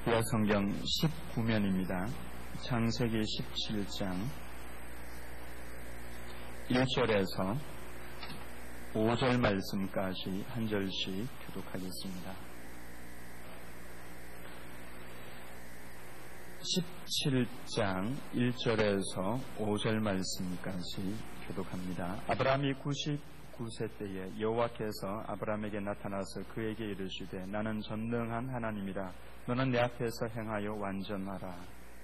구약 성경 19면입니다. 창세기 17장 1절에서 5절 말씀까지 한 절씩 교독하겠습니다. 17장 1절에서 5절 말씀까지 교독합니다. 아브라함이 99세 때에 여호와께서 아브라함에게 나타나서 그에게 이르시되 나는 전능한 하나님이라 너는 내 앞에서 행하여 완전하라.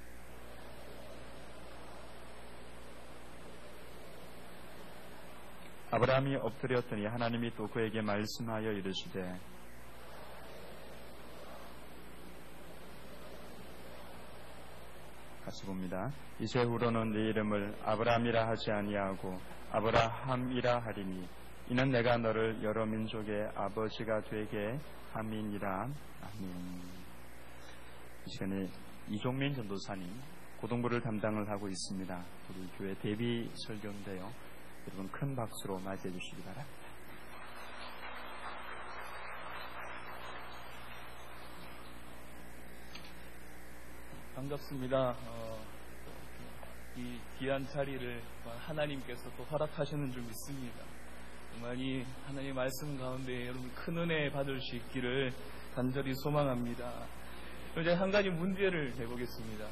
아브라함이 엎드렸더니 하나님이 또 그에게 말씀하여 이르시되 같이 봅니다. 이제후로는 네 이름을 아브라함이라 하지 아니하고 아브라함이라 하리니 이는 내가 너를 여러 민족의 아버지가 되게 함이니라. 아멘. 이 시간에 이종민 전도사님 고등부를 담당을 하고 있습니다. 우리 교회 데뷔 설교인데요. 여러분 큰 박수로 맞이해 주시기 바랍니다. 반갑습니다. 이 귀한 자리를 하나님께서 또 허락하시는 줄 믿습니다. 정말 이 하나님의 말씀 가운데 여러분 큰 은혜 받을 수 있기를 간절히 소망합니다. 이제 한 가지 문제를 내보겠습니다.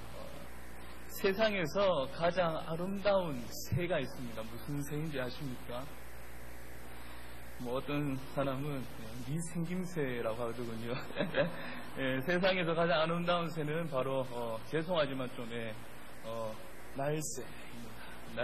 세상에서 가장 아름다운 새가 있습니다. 무슨 새인지 아십니까? 어떤 사람은 미생김새라고 하거든요. 세상에서 가장 아름다운 새는 바로 죄송하지만 좀 날새입니다.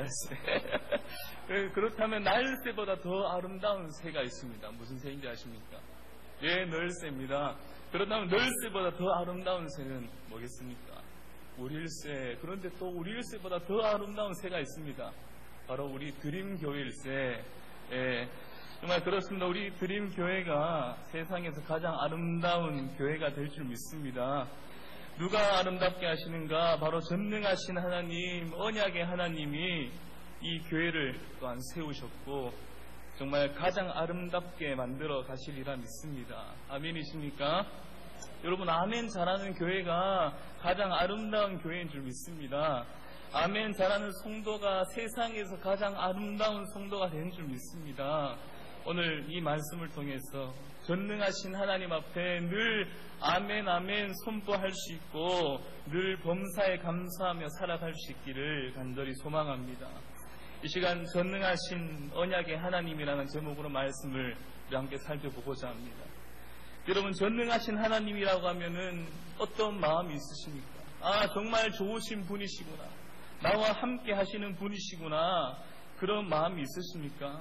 날새. 그렇다면 날새보다 더 아름다운 새가 있습니다. 무슨 새인지 아십니까? 예, 널새입니다. 그렇다면 널새보다 더 아름다운 새는 뭐겠습니까? 우릴새. 그런데 또 우릴새보다 더 아름다운 새가 있습니다. 바로 우리 드림교회일새. 예, 정말 그렇습니다. 우리 드림교회가 세상에서 가장 아름다운 교회가 될 줄 믿습니다. 누가 아름답게 하시는가? 바로 전능하신 하나님, 언약의 하나님이 이 교회를 또한 세우셨고 정말 가장 아름답게 만들어 가시리라 믿습니다. 아멘이십니까? 여러분 아멘 잘하는 교회가 가장 아름다운 교회인 줄 믿습니다. 아멘 잘하는 성도가 세상에서 가장 아름다운 성도가 되는 줄 믿습니다. 오늘 이 말씀을 통해서 전능하신 하나님 앞에 늘 아멘 아멘 선포할 수 있고 늘 범사에 감사하며 살아갈 수 있기를 간절히 소망합니다. 이 시간 전능하신 언약의 하나님이라는 제목으로 말씀을 우리 함께 살펴보고자 합니다. 여러분 전능하신 하나님이라고 하면은 어떤 마음이 있으십니까? 정말 좋으신 분이시구나. 나와 함께 하시는 분이시구나. 그런 마음이 있으십니까?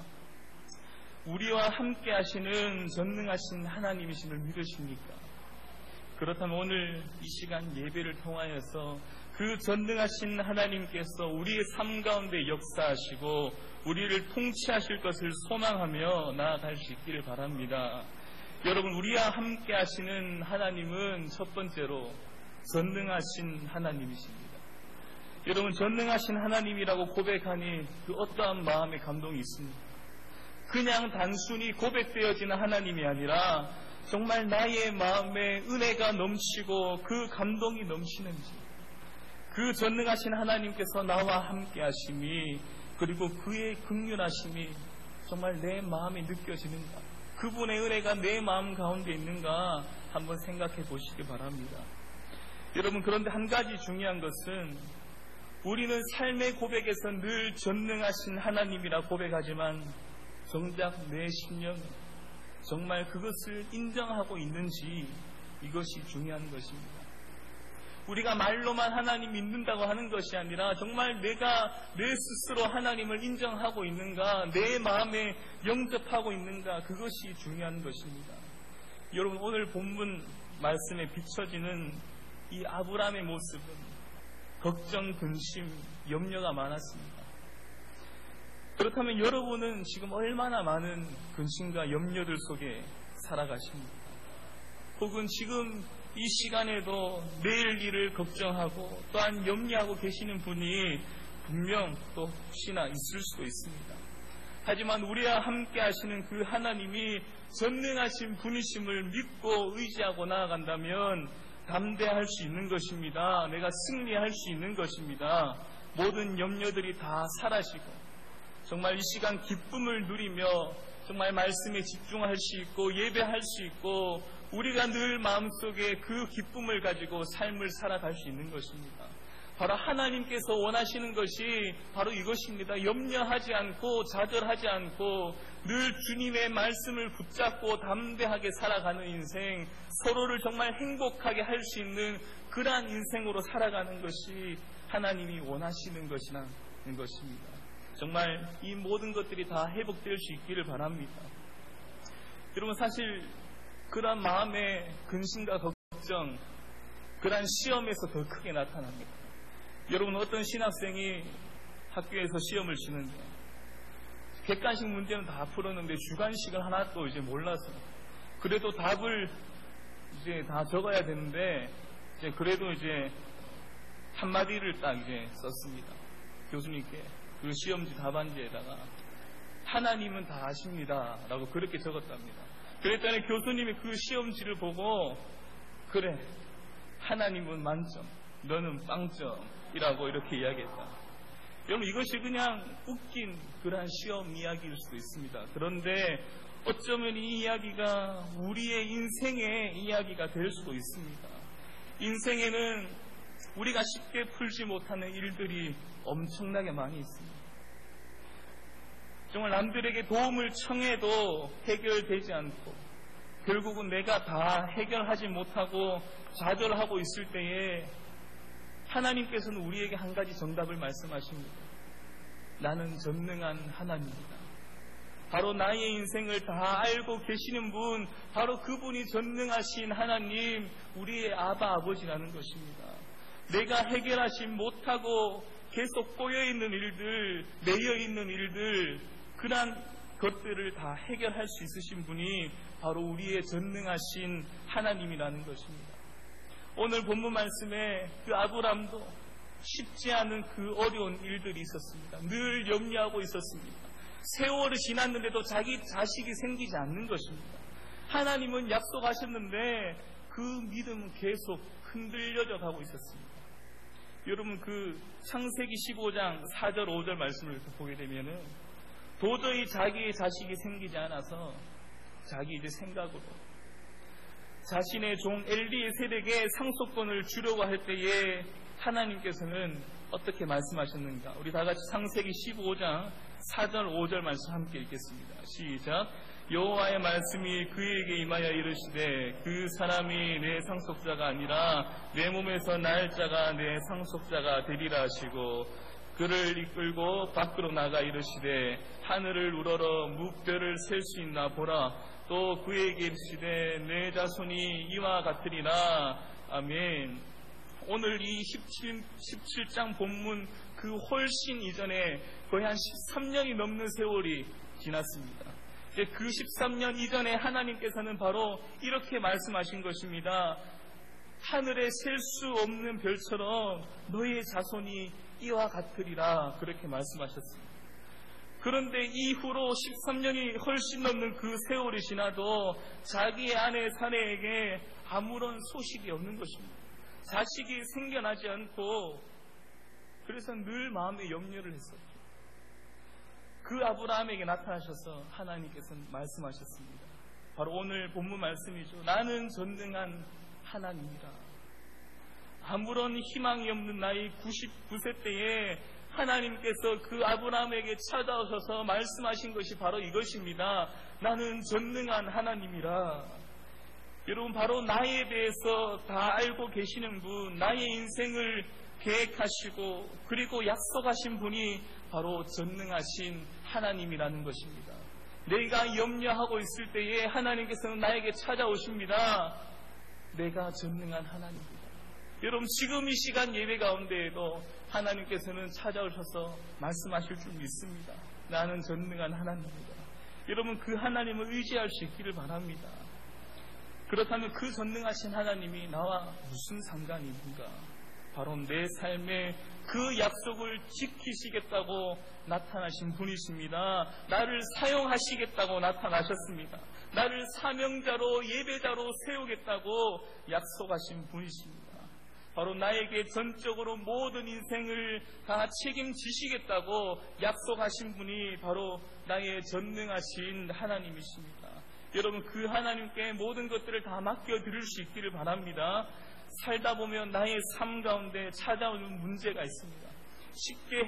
우리와 함께 하시는 전능하신 하나님이심을 믿으십니까? 그렇다면 오늘 이 시간 예배를 통하여서 그 전능하신 하나님께서 우리의 삶 가운데 역사하시고 우리를 통치하실 것을 소망하며 나아갈 수 있기를 바랍니다. 여러분 우리와 함께 하시는 하나님은 첫 번째로 전능하신 하나님이십니다. 여러분 전능하신 하나님이라고 고백하니 그 어떠한 마음의 감동이 있습니까? 그냥 단순히 고백되어지는 하나님이 아니라 정말 나의 마음에 은혜가 넘치고 그 감동이 넘치는지 그 전능하신 하나님께서 나와 함께 하심이 그리고 그의 긍휼하심이 정말 내 마음에 느껴지는가 그분의 은혜가 내 마음 가운데 있는가 한번 생각해 보시기 바랍니다. 여러분 그런데 한 가지 중요한 것은 우리는 삶의 고백에서 늘 전능하신 하나님이라 고백하지만 정작 내 심령은 정말 그것을 인정하고 있는지 이것이 중요한 것입니다. 우리가 말로만 하나님 믿는다고 하는 것이 아니라 정말 내가 내 스스로 하나님을 인정하고 있는가 내 마음에 영접하고 있는가 그것이 중요한 것입니다. 여러분 오늘 본문 말씀에 비춰지는 이 아브라함의 모습은 걱정, 근심, 염려가 많았습니다. 그렇다면 여러분은 지금 얼마나 많은 근심과 염려들 속에 살아가십니까? 혹은 지금 이 시간에도 내일 일을 걱정하고 또한 염려하고 계시는 분이 분명 또 혹시나 있을 수도 있습니다. 하지만 우리와 함께 하시는 그 하나님이 전능하신 분이심을 믿고 의지하고 나아간다면 담대할 수 있는 것입니다. 내가 승리할 수 있는 것입니다. 모든 염려들이 다 사라지고 정말 이 시간 기쁨을 누리며 정말 말씀에 집중할 수 있고 예배할 수 있고 우리가 늘 마음속에 그 기쁨을 가지고 삶을 살아갈 수 있는 것입니다. 바로 하나님께서 원하시는 것이 바로 이것입니다. 염려하지 않고 좌절하지 않고 늘 주님의 말씀을 붙잡고 담대하게 살아가는 인생, 서로를 정말 행복하게 할 수 있는 그러한 인생으로 살아가는 것이 하나님이 원하시는 것이라는 것입니다. 정말 이 모든 것들이 다 회복될 수 있기를 바랍니다. 여러분, 사실 그러한 마음의 근심과 걱정, 그러한 시험에서 더 크게 나타납니다. 여러분, 어떤 신학생이 학교에서 시험을 치는데 객관식 문제는 다 풀었는데 주관식을 하나도 이제 몰라서 그래도 답을 이제 다 적어야 되는데 그래도 이제 한마디를 딱 이제 썼습니다. 교수님께 그 시험지 답안지에다가 하나님은 다 아십니다 라고 그렇게 적었답니다. 그랬더니 교수님이 그 시험지를 보고 그래, 하나님은 만점, 너는 빵점이라고 이렇게 이야기했다. 여러분, 이것이 그냥 웃긴 그러한 시험 이야기일 수도 있습니다. 그런데 어쩌면 이 이야기가 우리의 인생의 이야기가 될 수도 있습니다. 인생에는 우리가 쉽게 풀지 못하는 일들이 엄청나게 많이 있습니다. 정말 남들에게 도움을 청해도 해결되지 않고 결국은 내가 다 해결하지 못하고 좌절하고 있을 때에 하나님께서는 우리에게 한 가지 정답을 말씀하십니다. 나는 전능한 하나님이다. 바로 나의 인생을 다 알고 계시는 분, 바로 그분이 전능하신 하나님, 우리의 아버지라는 것입니다. 내가 해결하지 못하고 계속 꼬여있는 일들, 매여있는 일들, 그러한 것들을 다 해결할 수 있으신 분이 바로 우리의 전능하신 하나님이라는 것입니다. 오늘 본문 말씀에 그 아브람도 쉽지 않은 그 어려운 일들이 있었습니다. 늘 염려하고 있었습니다. 세월이 지났는데도 자기 자식이 생기지 않는 것입니다. 하나님은 약속하셨는데 그 믿음은 계속 흔들려져 가고 있었습니다. 여러분, 그 창세기 15장 4절 5절 말씀을 보게 되면은 도저히 자기의 자식이 생기지 않아서 자기 이제 생각으로 자신의 종 엘리에셀에게 상속권을 주려고 할 때에 하나님께서는 어떻게 말씀하셨는가? 우리 다 같이 창세기 15장 4절 5절 말씀 함께 읽겠습니다. 시작. 여호와의 말씀이 그에게 임하여 이르시되 그 사람이 내 상속자가 아니라 내 몸에서 날 자가 내 상속자가 되리라 하시고 그를 이끌고 밖으로 나가 이르시되 하늘을 우러러 무별을 셀 수 있나 보라. 또 그에게 이르시되 내 자손이 이와 같으리라. 아멘. 오늘 이 17장 본문 그 훨씬 이전에 거의 한 13년이 넘는 세월이 지났습니다. 그 13년 이전에 하나님께서는 바로 이렇게 말씀하신 것입니다. 하늘에 셀 수 없는 별처럼 너의 자손이 이와 같으리라, 그렇게 말씀하셨습니다. 그런데 이후로 13년이 훨씬 넘는 그 세월이 지나도 자기의 아내 사레에게 아무런 소식이 없는 것입니다. 자식이 생겨나지 않고 그래서 늘 마음에 염려를 했었죠. 그 아브라함에게 나타나셔서 하나님께서는 말씀하셨습니다. 바로 오늘 본문 말씀이죠. 나는 전능한 하나님이라. 아무런 희망이 없는 나이 99세 때에 하나님께서 그 아브라함에게 찾아오셔서 말씀하신 것이 바로 이것입니다. 나는 전능한 하나님이라. 여러분, 바로 나에 대해서 다 알고 계시는 분, 나의 인생을 계획하시고 그리고 약속하신 분이 바로 전능하신 하나님이라는 것입니다. 내가 염려하고 있을 때에 하나님께서는 나에게 찾아오십니다. 내가 전능한 하나님입니다. 여러분, 지금 이 시간 예배 가운데에도 하나님께서는 찾아오셔서 말씀하실 줄 믿습니다. 나는 전능한 하나님입니다. 여러분, 그 하나님을 의지할 수 있기를 바랍니다. 그렇다면 그 전능하신 하나님이 나와 무슨 상관이 있는가? 바로 내 삶에 그 약속을 지키시겠다고 나타나신 분이십니다. 나를 사용하시겠다고 나타나셨습니다. 나를 사명자로 예배자로 세우겠다고 약속하신 분이십니다. 바로 나에게 전적으로 모든 인생을 다 책임지시겠다고 약속하신 분이 바로 나의 전능하신 하나님이십니다. 여러분, 그 하나님께 모든 것들을 다 맡겨드릴 수 있기를 바랍니다. 살다 보면 나의 삶 가운데 찾아오는 문제가 있습니다. 쉽게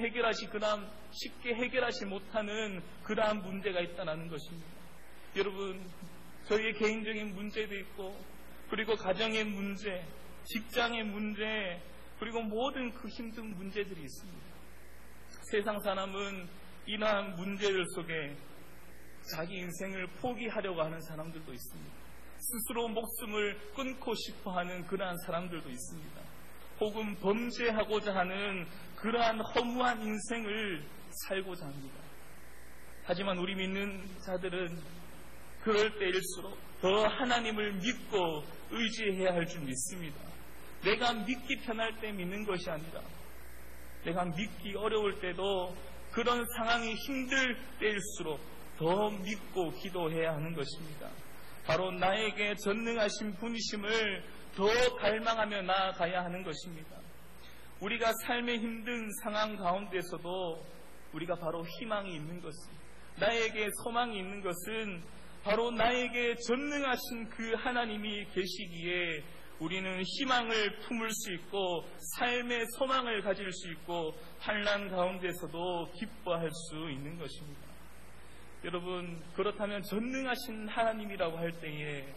해결하지 못하는 그러한 문제가 있다는 것입니다. 여러분, 저희의 개인적인 문제도 있고, 그리고 가정의 문제, 직장의 문제, 그리고 모든 그 힘든 문제들이 있습니다. 세상 사람은 이러한 문제들 속에 자기 인생을 포기하려고 하는 사람들도 있습니다. 스스로 목숨을 끊고 싶어하는 그러한 사람들도 있습니다. 혹은 범죄하고자 하는 그러한 허무한 인생을 살고자 합니다. 하지만 우리 믿는 자들은 그럴 때일수록 더 하나님을 믿고 의지해야 할 줄 믿습니다. 내가 믿기 편할 때 믿는 것이 아니라 내가 믿기 어려울 때도 그런 상황이 힘들 때일수록 더 믿고 기도해야 하는 것입니다. 바로 나에게 전능하신 분이심을 더 갈망하며 나아가야 하는 것입니다. 우리가 삶의 힘든 상황 가운데서도 우리가 바로 희망이 있는 것은, 나에게 소망이 있는 것은 바로 나에게 전능하신 그 하나님이 계시기에 우리는 희망을 품을 수 있고 삶의 소망을 가질 수 있고 환난 가운데서도 기뻐할 수 있는 것입니다. 여러분, 그렇다면 전능하신 하나님이라고 할 때에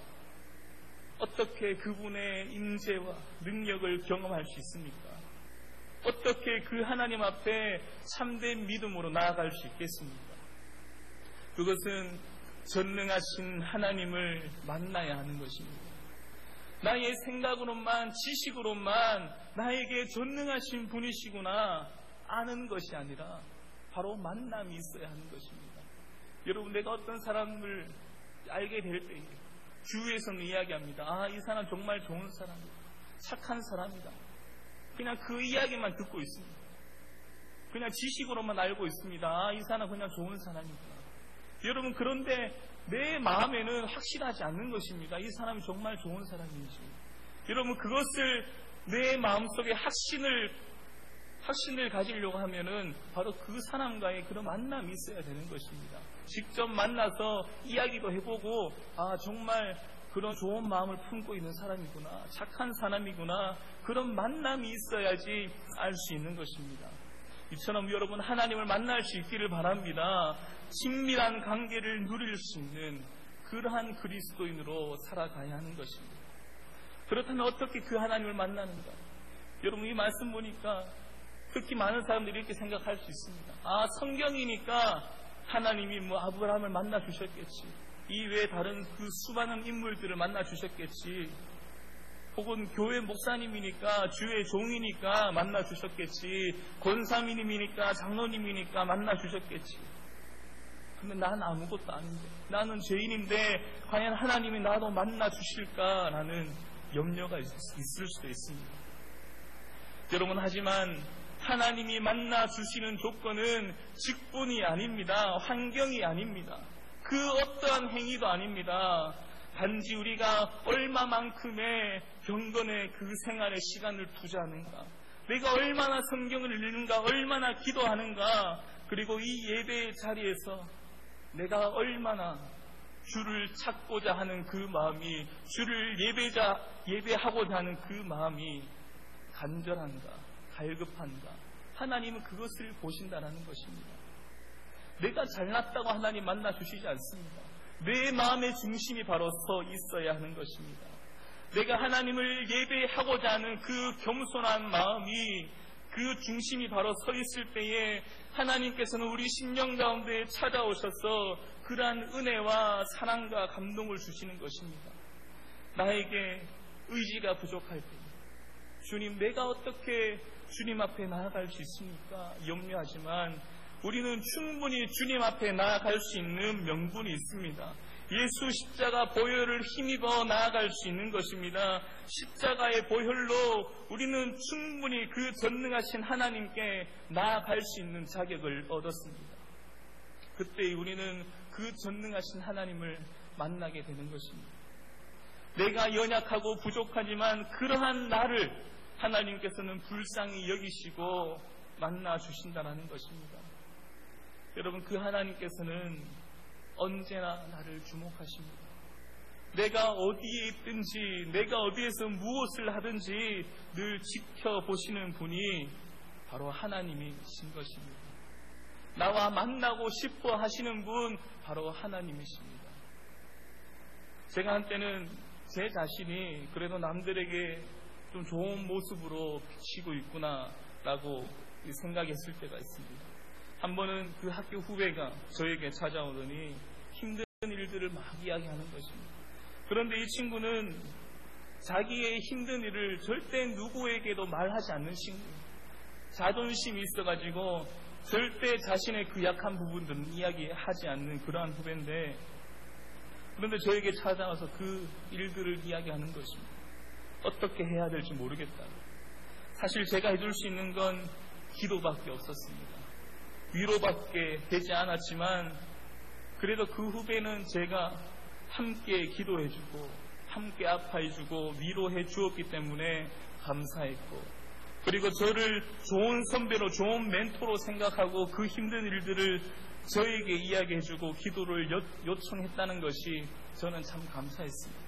어떻게 그분의 임재와 능력을 경험할 수 있습니까? 어떻게 그 하나님 앞에 참된 믿음으로 나아갈 수 있겠습니까? 그것은 전능하신 하나님을 만나야 하는 것입니다. 나의 생각으로만, 지식으로만 나에게 전능하신 분이시구나 아는 것이 아니라 바로 만남이 있어야 하는 것입니다. 여러분, 내가 어떤 사람을 알게 될 때 주위에서는 이야기합니다. 아, 이 사람 정말 좋은 사람이다, 착한 사람이다. 그냥 그 이야기만 듣고 있습니다. 그냥 지식으로만 알고 있습니다. 아, 이 사람 그냥 좋은 사람이구나. 여러분, 그런데 내 마음에는 확실하지 않는 것입니다. 이 사람이 정말 좋은 사람인지. 여러분, 그것을 내 마음속에 확신을 가지려고 하면은 바로 그 사람과의 그런 만남이 있어야 되는 것입니다. 직접 만나서 이야기도 해보고, 아, 정말 그런 좋은 마음을 품고 있는 사람이구나, 착한 사람이구나, 그런 만남이 있어야지 알 수 있는 것입니다. 이처럼 여러분, 하나님을 만날 수 있기를 바랍니다. 친밀한 관계를 누릴 수 있는 그러한 그리스도인으로 살아가야 하는 것입니다. 그렇다면 어떻게 그 하나님을 만나는가? 여러분, 이 말씀 보니까 특히 많은 사람들이 이렇게 생각할 수 있습니다. 아, 성경이니까 하나님이 아브라함을 만나 주셨겠지, 이 외에 다른 그 수많은 인물들을 만나 주셨겠지, 혹은 교회 목사님이니까, 주의 종이니까 만나 주셨겠지, 권사님이니까, 장로님이니까 만나 주셨겠지. 근데 난 아무것도 아닌데, 나는 죄인인데 과연 하나님이 나도 만나 주실까라는 염려가 있을 수도 있습니다. 여러분, 하지만 하나님이 만나 주시는 조건은 직분이 아닙니다. 환경이 아닙니다. 그 어떠한 행위도 아닙니다. 단지 우리가 얼마만큼의 경건의 그 생활에 시간을 투자하는가, 내가 얼마나 성경을 읽는가, 얼마나 기도하는가, 그리고 이 예배의 자리에서 내가 얼마나 주를 찾고자 하는 그 마음이, 주를 예배하고자 하는 그 마음이 간절한가, 갈급한가, 하나님은 그것을 보신다는 것입니다. 내가 잘났다고 하나님 만나 주시지 않습니다. 내 마음의 중심이 바로 서 있어야 하는 것입니다. 내가 하나님을 예배하고자 하는 그 겸손한 마음이, 그 중심이 바로 서 있을 때에 하나님께서는 우리 심령 가운데 찾아오셔서 그러한 은혜와 사랑과 감동을 주시는 것입니다. 나에게 의지가 부족할 때, 주님, 내가 어떻게 주님 앞에 나아갈 수 있습니까? 염려하지만 우리는 충분히 주님 앞에 나아갈 수 있는 명분이 있습니다. 예수 십자가 보혈을 힘입어 나아갈 수 있는 것입니다. 십자가의 보혈로 우리는 충분히 그 전능하신 하나님께 나아갈 수 있는 자격을 얻었습니다. 그때 우리는 그 전능하신 하나님을 만나게 되는 것입니다. 내가 연약하고 부족하지만 그러한 나를 하나님께서는 불쌍히 여기시고 만나 주신다는 것입니다. 여러분, 그 하나님께서는 언제나 나를 주목하십니다. 내가 어디에 있든지 내가 어디에서 무엇을 하든지 늘 지켜보시는 분이 바로 하나님이신 것입니다. 나와 만나고 싶어 하시는 분 바로 하나님이십니다. 제가 한때는 제 자신이 그래도 남들에게 좀 좋은 모습으로 비치고 있구나라고 생각했을 때가 있습니다. 한 번은 그 학교 후배가 저에게 찾아오더니 힘든 일들을 막 이야기하는 것입니다. 그런데 이 친구는 자기의 힘든 일을 절대 누구에게도 말하지 않는 친구예요. 자존심이 있어가지고 절대 자신의 그 약한 부분들은 이야기하지 않는 그러한 후배인데, 그런데 저에게 찾아와서 그 일들을 이야기하는 것입니다. 어떻게 해야 될지 모르겠다. 사실 제가 해줄 수 있는 건 기도밖에 없었습니다. 위로밖에 되지 않았지만 그래도 그 후배는 제가 함께 기도해주고 함께 아파해주고 위로해 주었기 때문에 감사했고, 그리고 저를 좋은 선배로 좋은 멘토로 생각하고 그 힘든 일들을 저에게 이야기해주고 기도를 요청했다는 것이 저는 참 감사했습니다.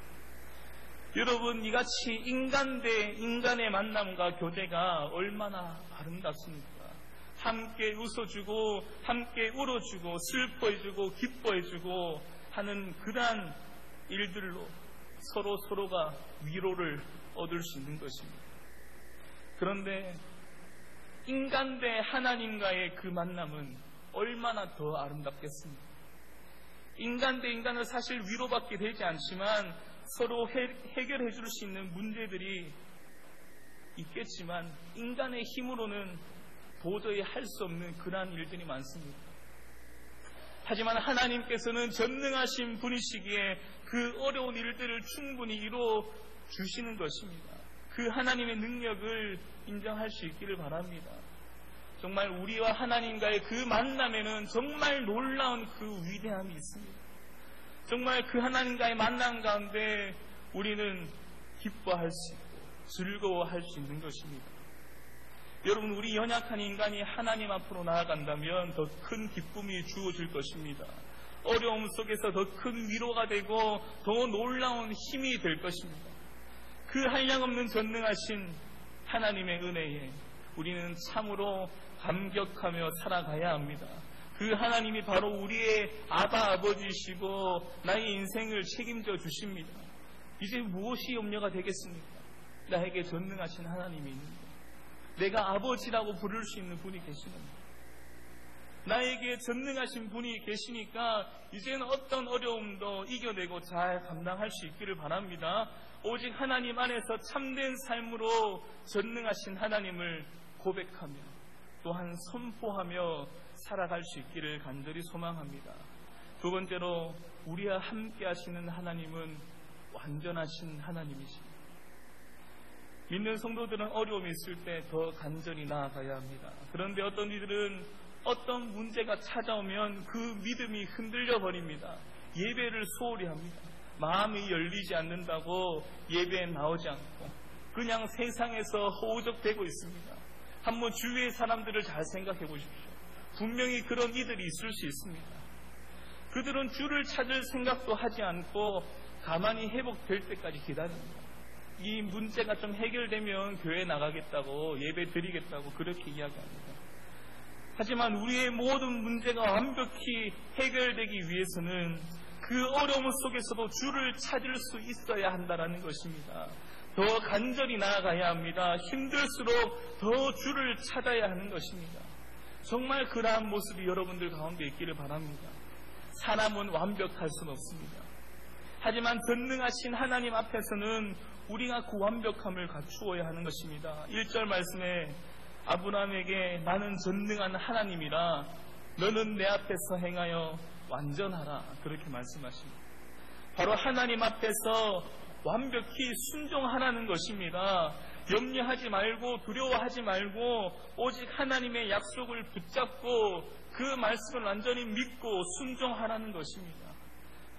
여러분, 이같이 인간 대 인간의 만남과 교제가 얼마나 아름답습니까? 함께 웃어주고 함께 울어주고 슬퍼해주고 기뻐해주고 하는 그러한 일들로 서로가 위로를 얻을 수 있는 것입니다. 그런데 인간 대 하나님과의 그 만남은 얼마나 더 아름답겠습니까? 인간 대 인간은 사실 위로받게 되지 않지만 서로 해결해 줄 수 있는 문제들이 있겠지만 인간의 힘으로는 도저히 할 수 없는 그러한 일들이 많습니다. 하지만 하나님께서는 전능하신 분이시기에 그 어려운 일들을 충분히 이루어 주시는 것입니다. 그 하나님의 능력을 인정할 수 있기를 바랍니다. 정말 우리와 하나님과의 그 만남에는 정말 놀라운 그 위대함이 있습니다. 정말 그 하나님과의 만남 가운데 우리는 기뻐할 수 있고 즐거워할 수 있는 것입니다. 여러분, 우리 연약한 인간이 하나님 앞으로 나아간다면 더 큰 기쁨이 주어질 것입니다. 어려움 속에서 더 큰 위로가 되고 더 놀라운 힘이 될 것입니다. 그 한량없는 전능하신 하나님의 은혜에 우리는 참으로 감격하며 살아가야 합니다. 그 하나님이 바로 우리의 아버지시고 나의 인생을 책임져 주십니다. 이제 무엇이 염려가 되겠습니까? 나에게 전능하신 하나님이 있는데, 내가 아버지라고 부를 수 있는 분이 계시는데, 나에게 전능하신 분이 계시니까 이제는 어떤 어려움도 이겨내고 잘 감당할 수 있기를 바랍니다. 오직 하나님 안에서 참된 삶으로 전능하신 하나님을 고백하며 또한 선포하며 살아갈 수 있기를 간절히 소망합니다. 두 번째로, 우리와 함께 하시는 하나님은 완전하신 하나님이십니다. 믿는 성도들은 어려움이 있을 때 더 간절히 나아가야 합니다. 그런데 어떤 이들은 어떤 문제가 찾아오면 그 믿음이 흔들려 버립니다. 예배를 소홀히 합니다. 마음이 열리지 않는다고 예배에 나오지 않고 그냥 세상에서 허우적대고 있습니다. 한번 주위의 사람들을 잘 생각해 보십시오. 분명히 그런 이들이 있을 수 있습니다. 그들은 주를 찾을 생각도 하지 않고 가만히 회복될 때까지 기다립니다. 이 문제가 좀 해결되면 교회 나가겠다고, 예배 드리겠다고 그렇게 이야기합니다. 하지만 우리의 모든 문제가 완벽히 해결되기 위해서는 그 어려움 속에서도 주를 찾을 수 있어야 한다는 것입니다. 더 간절히 나아가야 합니다. 힘들수록 더 주를 찾아야 하는 것입니다. 정말 그러한 모습이 여러분들 가운데 있기를 바랍니다. 사람은 완벽할 수는 없습니다. 하지만 전능하신 하나님 앞에서는 우리가 그 완벽함을 갖추어야 하는 것입니다. 1절 말씀에 아브라함에게 나는 전능한 하나님이라 너는 내 앞에서 행하여 완전하라, 그렇게 말씀하십니다. 바로 하나님 앞에서 완벽히 순종하라는 것입니다. 염려하지 말고 두려워하지 말고 오직 하나님의 약속을 붙잡고 그 말씀을 완전히 믿고 순종하라는 것입니다.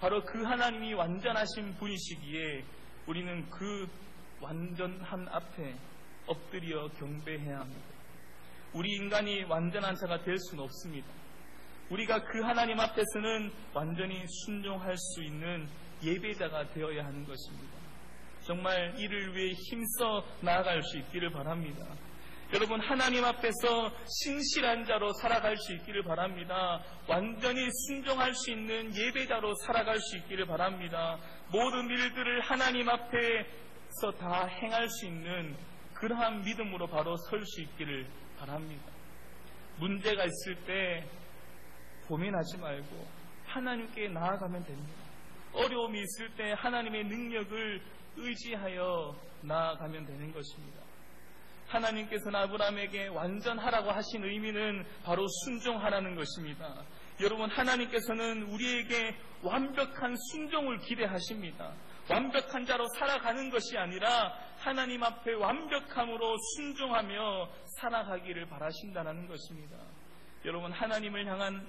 바로 그 하나님이 완전하신 분이시기에 우리는 그 완전한 앞에 엎드려 경배해야 합니다. 우리 인간이 완전한 자가 될 수는 없습니다. 우리가 그 하나님 앞에서는 완전히 순종할 수 있는 예배자가 되어야 하는 것입니다. 정말 이를 위해 힘써 나아갈 수 있기를 바랍니다. 여러분, 하나님 앞에서 신실한 자로 살아갈 수 있기를 바랍니다. 완전히 순종할 수 있는 예배자로 살아갈 수 있기를 바랍니다. 모든 일들을 하나님 앞에서 다 행할 수 있는 그러한 믿음으로 바로 설 수 있기를 바랍니다. 문제가 있을 때 고민하지 말고 하나님께 나아가면 됩니다. 어려움이 있을 때 하나님의 능력을 의지하여 나아가면 되는 것입니다. 하나님께서는 아브라함에게 완전하라고 하신 의미는 바로 순종하라는 것입니다. 여러분, 하나님께서는 우리에게 완벽한 순종을 기대하십니다. 완벽한 자로 살아가는 것이 아니라 하나님 앞에 완벽함으로 순종하며 살아가기를 바라신다는 것입니다. 여러분, 하나님을 향한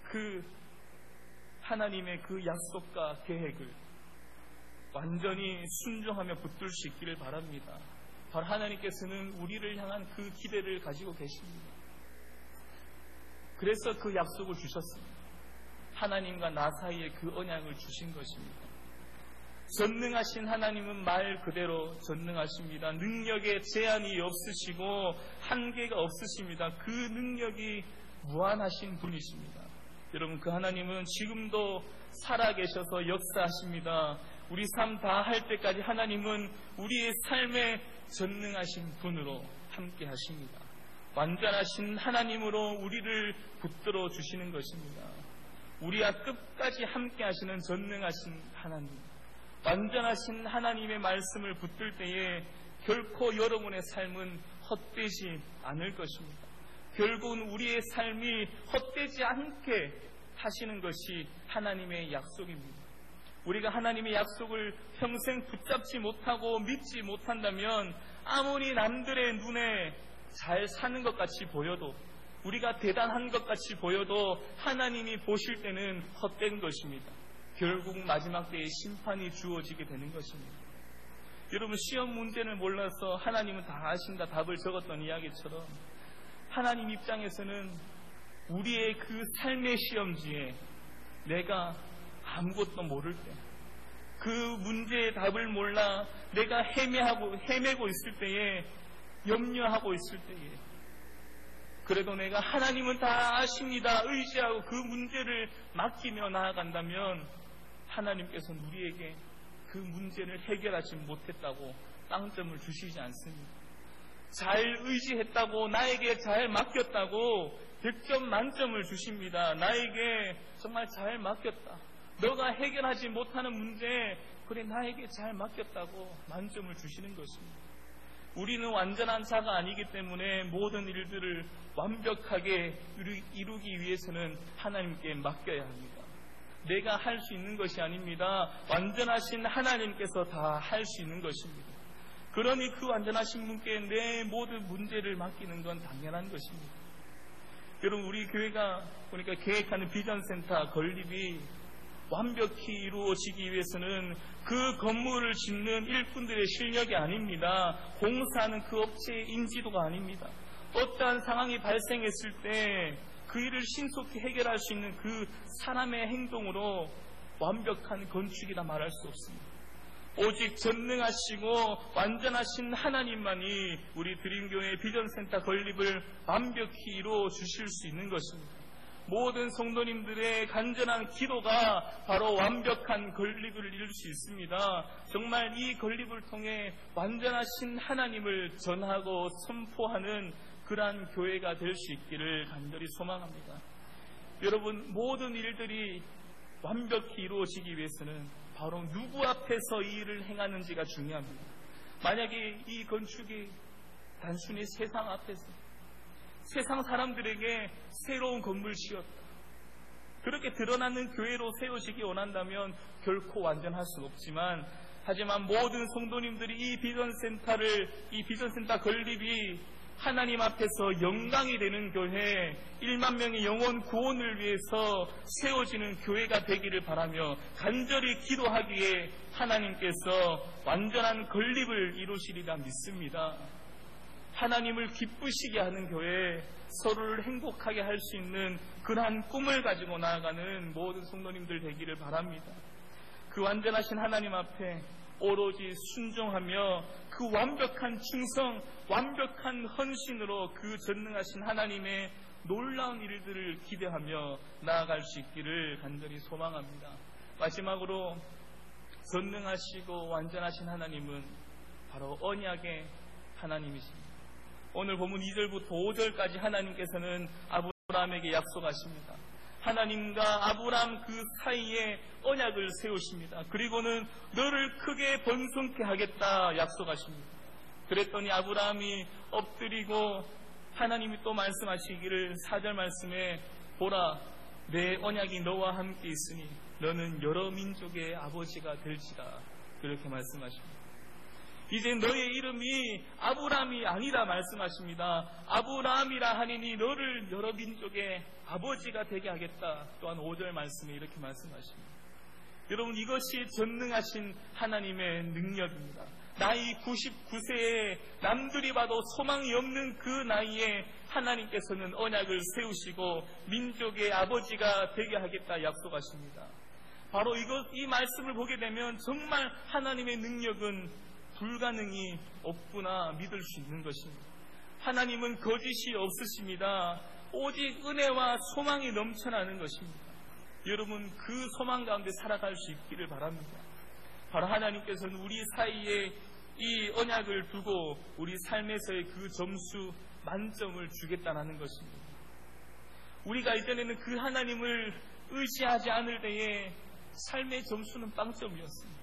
하나님의 그 약속과 계획을 완전히 순종하며 붙들 수 있기를 바랍니다. 바로 하나님께서는 우리를 향한 그 기대를 가지고 계십니다. 그래서 그 약속을 주셨습니다. 하나님과 나 사이에 그 언약을 주신 것입니다. 전능하신 하나님은 말 그대로 전능하십니다. 능력에 제한이 없으시고 한계가 없으십니다. 그 능력이 무한하신 분이십니다. 여러분, 그 하나님은 지금도 살아계셔서 역사하십니다. 우리 삶 다 할 때까지 하나님은 우리의 삶에 전능하신 분으로 함께 하십니다. 완전하신 하나님으로 우리를 붙들어 주시는 것입니다. 우리와 끝까지 함께 하시는 전능하신 하나님, 완전하신 하나님의 말씀을 붙들 때에 결코 여러분의 삶은 헛되지 않을 것입니다. 결국은 우리의 삶이 헛되지 않게 하시는 것이 하나님의 약속입니다. 우리가 하나님의 약속을 평생 붙잡지 못하고 믿지 못한다면 아무리 남들의 눈에 잘 사는 것 같이 보여도, 우리가 대단한 것 같이 보여도 하나님이 보실 때는 헛된 것입니다. 결국 마지막 때에 심판이 주어지게 되는 것입니다. 여러분, 시험 문제를 몰라서 하나님은 다 아신다 답을 적었던 이야기처럼 하나님 입장에서는 우리의 그 삶의 시험지에 내가 아무것도 모를 때, 그 문제의 답을 몰라 내가 헤매고 있을 때에, 염려하고 있을 때에, 그래도 내가 하나님은 다 아십니다 의지하고 그 문제를 맡기며 나아간다면 하나님께서는 우리에게 그 문제를 해결하지 못했다고 빵점을 주시지 않습니다. 잘 의지했다고, 나에게 잘 맡겼다고 100점 만점을 주십니다. 나에게 정말 잘 맡겼다, 너가 해결하지 못하는 문제, 그래 나에게 잘 맡겼다고 만점을 주시는 것입니다. 우리는 완전한 자가 아니기 때문에 모든 일들을 완벽하게 이루기 위해서는 하나님께 맡겨야 합니다. 내가 할 수 있는 것이 아닙니다. 완전하신 하나님께서 다 할 수 있는 것입니다. 그러니 그 완전하신 분께 내 모든 문제를 맡기는 건 당연한 것입니다. 여러분, 우리 교회가 보니까 계획하는 비전센터 건립이 완벽히 이루어지기 위해서는 그 건물을 짓는 일꾼들의 실력이 아닙니다. 공사하는 그 업체의 인지도가 아닙니다. 어떠한 상황이 발생했을 때 그 일을 신속히 해결할 수 있는 그 사람의 행동으로 완벽한 건축이라 말할 수 없습니다. 오직 전능하시고 완전하신 하나님만이 우리 드림교회 비전센터 건립을 완벽히 이루어 주실 수 있는 것입니다. 모든 성도님들의 간절한 기도가 바로 완벽한 건립을 이룰 수 있습니다. 정말 이 건립을 통해 완전하신 하나님을 전하고 선포하는 그러한 교회가 될 수 있기를 간절히 소망합니다. 여러분, 모든 일들이 완벽히 이루어지기 위해서는 바로 누구 앞에서 이 일을 행하는지가 중요합니다. 만약에 이 건축이 단순히 세상 앞에서, 세상 사람들에게 새로운 건물 지었다, 그렇게 드러나는 교회로 세워지기 원한다면 결코 완전할 수는 없지만, 하지만 모든 성도님들이 이 비전센터 건립이 하나님 앞에서 영광이 되는 교회, 1만 명의 영혼 구원을 위해서 세워지는 교회가 되기를 바라며 간절히 기도하기에 하나님께서 완전한 건립을 이루시리라 믿습니다. 하나님을 기쁘시게 하는 교회, 서로를 행복하게 할 수 있는 그러한 꿈을 가지고 나아가는 모든 성도님들 되기를 바랍니다. 그 완전하신 하나님 앞에 오로지 순종하며 그 완벽한 충성, 완벽한 헌신으로 그 전능하신 하나님의 놀라운 일들을 기대하며 나아갈 수 있기를 간절히 소망합니다. 마지막으로 전능하시고 완전하신 하나님은 바로 언약의 하나님이십니다. 오늘 본문 2절부터 5절까지 하나님께서는 아브라함에게 약속하십니다. 하나님과 아브라함 그 사이에 언약을 세우십니다. 그리고는 너를 크게 번성케 하겠다 약속하십니다. 그랬더니 아브라함이 엎드리고 하나님이 또 말씀하시기를 4절 말씀에 보라 내 언약이 너와 함께 있으니 너는 여러 민족의 아버지가 될지라 그렇게 말씀하십니다. 이제 너의 이름이 아브라함이 아니라 말씀하십니다. 아브라함이라 하니니 너를 여러 민족의 아버지가 되게 하겠다. 또한 5절 말씀에 이렇게 말씀하십니다. 여러분 이것이 전능하신 하나님의 능력입니다. 나이 99세에 남들이 봐도 소망이 없는 그 나이에 하나님께서는 언약을 세우시고 민족의 아버지가 되게 하겠다 약속하십니다. 바로 이 말씀을 보게 되면 정말 하나님의 능력은 불가능이 없구나 믿을 수 있는 것입니다. 하나님은 거짓이 없으십니다. 오직 은혜와 소망이 넘쳐나는 것입니다. 여러분 그 소망 가운데 살아갈 수 있기를 바랍니다. 바로 하나님께서는 우리 사이에 이 언약을 두고 우리 삶에서의 그 점수 만점을 주겠다는 것입니다. 우리가 이전에는 그 하나님을 의지하지 않을 때에 삶의 점수는 빵점이었습니다.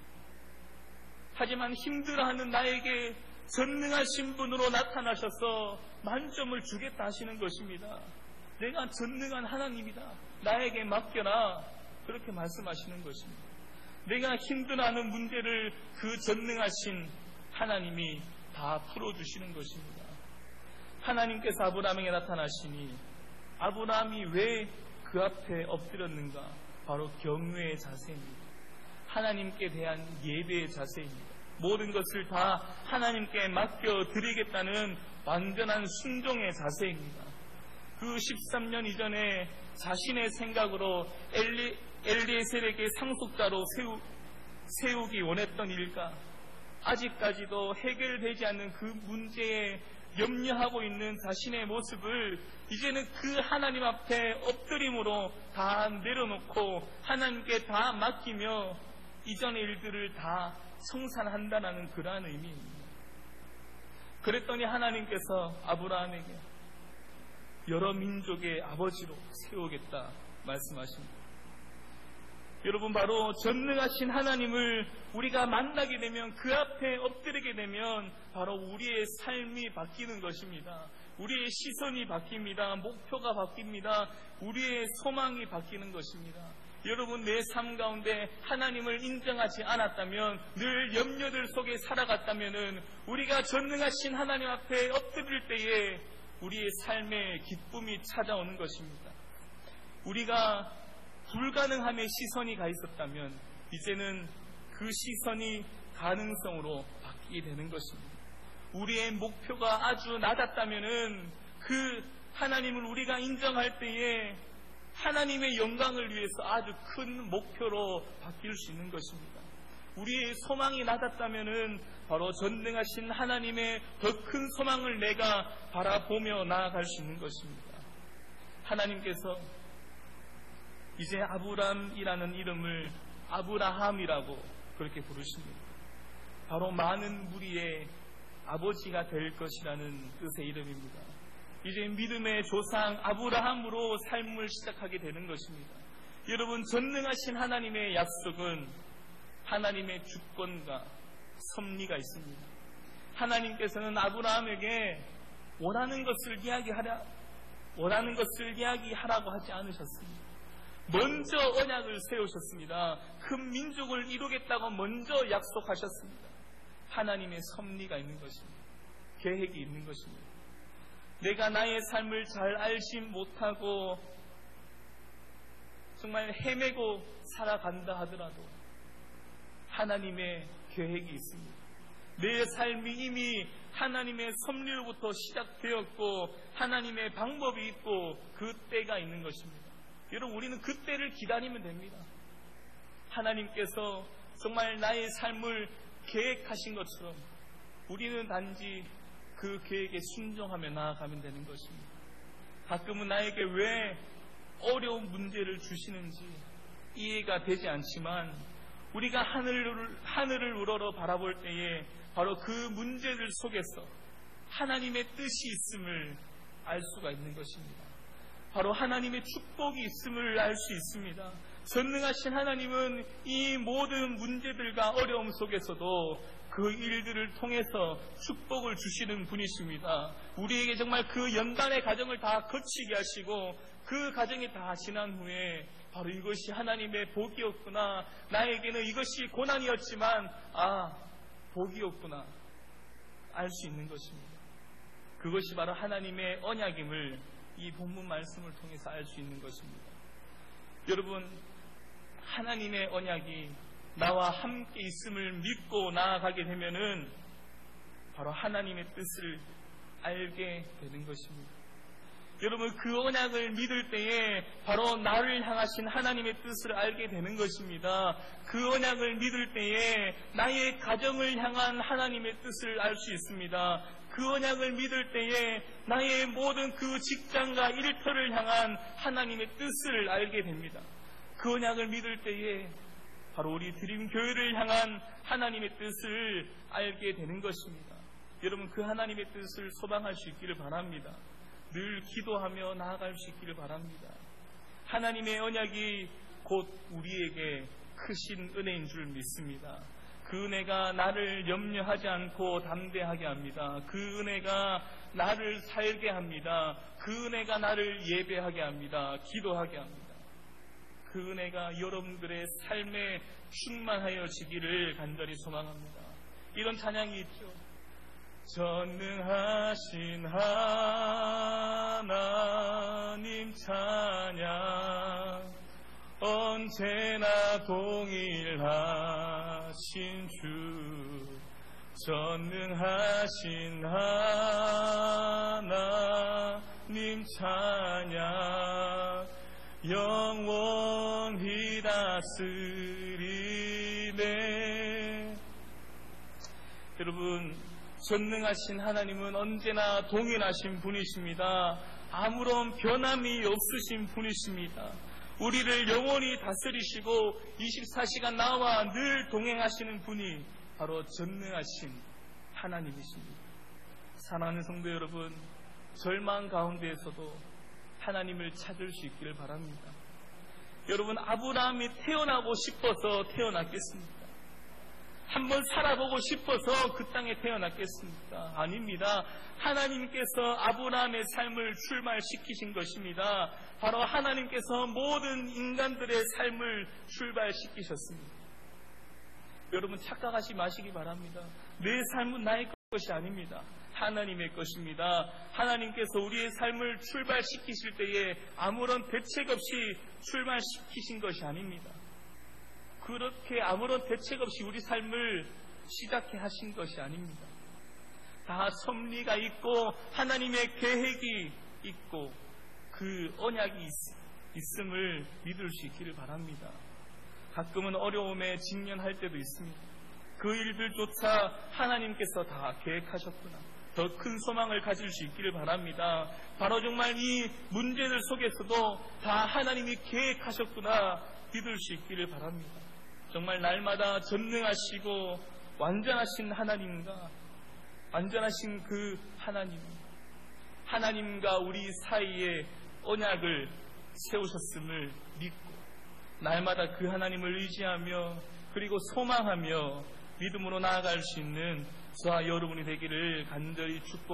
하지만 힘들어하는 나에게 전능하신 분으로 나타나셔서 만점을 주겠다 하시는 것입니다. 내가 전능한 하나님이다. 나에게 맡겨라. 그렇게 말씀하시는 것입니다. 내가 힘들어하는 문제를 그 전능하신 하나님이 다 풀어주시는 것입니다. 하나님께서 아브라함에게 나타나시니 아브라함이 왜 그 앞에 엎드렸는가? 바로 경외의 자세입니다. 하나님께 대한 예배의 자세입니다. 모든 것을 다 하나님께 맡겨드리겠다는 완전한 순종의 자세입니다. 그 13년 이전에 자신의 생각으로 엘리에셀에게 상속자로 세우기 원했던 일과 아직까지도 해결되지 않는 그 문제에 염려하고 있는 자신의 모습을 이제는 그 하나님 앞에 엎드림으로 다 내려놓고 하나님께 다 맡기며 이전의 일들을 다 성산한다는 그러한 의미입니다. 그랬더니 하나님께서 아브라함에게 여러 민족의 아버지로 세우겠다 말씀하십니다. 여러분 바로 전능하신 하나님을 우리가 만나게 되면 그 앞에 엎드리게 되면 바로 우리의 삶이 바뀌는 것입니다. 우리의 시선이 바뀝니다. 목표가 바뀝니다. 우리의 소망이 바뀌는 것입니다. 여러분 내 삶 가운데 하나님을 인정하지 않았다면 늘 염려들 속에 살아갔다면 우리가 전능하신 하나님 앞에 엎드릴 때에 우리의 삶에 기쁨이 찾아오는 것입니다. 우리가 불가능함에 시선이 가 있었다면 이제는 그 시선이 가능성으로 바뀌게 되는 것입니다. 우리의 목표가 아주 낮았다면 그 하나님을 우리가 인정할 때에 하나님의 영광을 위해서 아주 큰 목표로 바뀔 수 있는 것입니다. 우리의 소망이 낮았다면 바로 전능하신 하나님의 더 큰 소망을 내가 바라보며 나아갈 수 있는 것입니다. 하나님께서 이제 아브람이라는 이름을 아브라함이라고 그렇게 부르십니다. 바로 많은 무리의 아버지가 될 것이라는 뜻의 이름입니다. 이제 믿음의 조상 아브라함으로 삶을 시작하게 되는 것입니다. 여러분 전능하신 하나님의 약속은 하나님의 주권과 섭리가 있습니다. 하나님께서는 아브라함에게 원하는 것을 이야기하라고 하지 않으셨습니다. 먼저 언약을 세우셨습니다. 큰 민족을 이루겠다고 먼저 약속하셨습니다. 하나님의 섭리가 있는 것입니다. 계획이 있는 것입니다. 내가 나의 삶을 잘 알지 못하고 정말 헤매고 살아간다 하더라도 하나님의 계획이 있습니다. 내 삶이 이미 하나님의 섭리로부터 시작되었고 하나님의 방법이 있고 그 때가 있는 것입니다. 여러분, 우리는 그 때를 기다리면 됩니다. 하나님께서 정말 나의 삶을 계획하신 것처럼 우리는 단지 그 계획에 순종하며 나아가면 되는 것입니다. 가끔은 나에게 왜 어려운 문제를 주시는지 이해가 되지 않지만 우리가 하늘을 우러러 바라볼 때에 바로 그 문제들 속에서 하나님의 뜻이 있음을 알 수가 있는 것입니다. 바로 하나님의 축복이 있음을 알 수 있습니다. 전능하신 하나님은 이 모든 문제들과 어려움 속에서도 그 일들을 통해서 축복을 주시는 분이십니다. 우리에게 정말 그 연단의 과정을 다 거치게 하시고 그 과정이 다 지난 후에 바로 이것이 하나님의 복이었구나, 나에게는 이것이 고난이었지만 복이었구나 알 수 있는 것입니다. 그것이 바로 하나님의 언약임을 이 본문 말씀을 통해서 알 수 있는 것입니다. 여러분, 하나님의 언약이 나와 함께 있음을 믿고 나아가게 되면은 바로 하나님의 뜻을 알게 되는 것입니다. 여러분, 그 언약을 믿을 때에 바로 나를 향하신 하나님의 뜻을 알게 되는 것입니다. 그 언약을 믿을 때에 나의 가정을 향한 하나님의 뜻을 알 수 있습니다. 그 언약을 믿을 때에 나의 모든 그 직장과 일터를 향한 하나님의 뜻을 알게 됩니다. 그 언약을 믿을 때에 바로 우리 드림교회를 향한 하나님의 뜻을 알게 되는 것입니다. 여러분, 그 하나님의 뜻을 소망할 수 있기를 바랍니다. 늘 기도하며 나아갈 수 있기를 바랍니다. 하나님의 언약이 곧 우리에게 크신 은혜인 줄 믿습니다. 그 은혜가 나를 염려하지 않고 담대하게 합니다. 그 은혜가 나를 살게 합니다. 그 은혜가 나를 예배하게 합니다. 기도하게 합니다. 그 은혜가 여러분들의 삶에 충만하여지기를 간절히 소망합니다. 이런 찬양이 있죠. 전능하신 하나님 찬양, 언제나 동일하신 주, 전능하신 하나님 찬양, 영원히 다스리네. 여러분, 전능하신 하나님은 언제나 동일하신 분이십니다. 아무런 변함이 없으신 분이십니다. 우리를 영원히 다스리시고 24시간 나와 늘 동행하시는 분이 바로 전능하신 하나님이십니다. 사랑하는 성도 여러분, 절망 가운데에서도 하나님을 찾을 수 있기를 바랍니다. 여러분, 아브라함이 태어나고 싶어서 태어났겠습니까? 한번 살아보고 싶어서 그 땅에 태어났겠습니까? 아닙니다. 하나님께서 아브라함의 삶을 출발시키신 것입니다. 바로 하나님께서 모든 인간들의 삶을 출발시키셨습니다. 여러분, 착각하지 마시기 바랍니다. 내 삶은 나의 것이 아닙니다. 하나님의 것입니다. 하나님께서 우리의 삶을 출발시키실 때에 아무런 대책 없이 출발시키신 것이 아닙니다. 그렇게 아무런 대책 없이 우리 삶을 시작해 하신 것이 아닙니다. 다 섭리가 있고 하나님의 계획이 있고 그 언약이 있음을 믿을 수 있기를 바랍니다. 가끔은 어려움에 직면할 때도 있습니다. 그 일들조차 하나님께서 다 계획하셨구나, 더 큰 소망을 가질 수 있기를 바랍니다. 바로 정말 이 문제들 속에서도 다 하나님이 계획하셨구나 믿을 수 있기를 바랍니다. 정말 날마다 전능하시고 완전하신 하나님과 완전하신 그 하나님과 우리 사이에 언약을 세우셨음을 믿고 날마다 그 하나님을 의지하며 그리고 소망하며 믿음으로 나아갈 수 있는 저와 여러분이 되기를 간절히 축복합니다.